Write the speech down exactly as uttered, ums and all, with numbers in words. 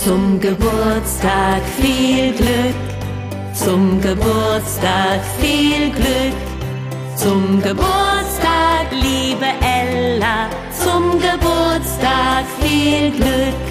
Zum Geburtstag viel Glück, zum Geburtstag viel Glück, zum Geburtstag liebe Ella, zum Geburtstag viel Glück.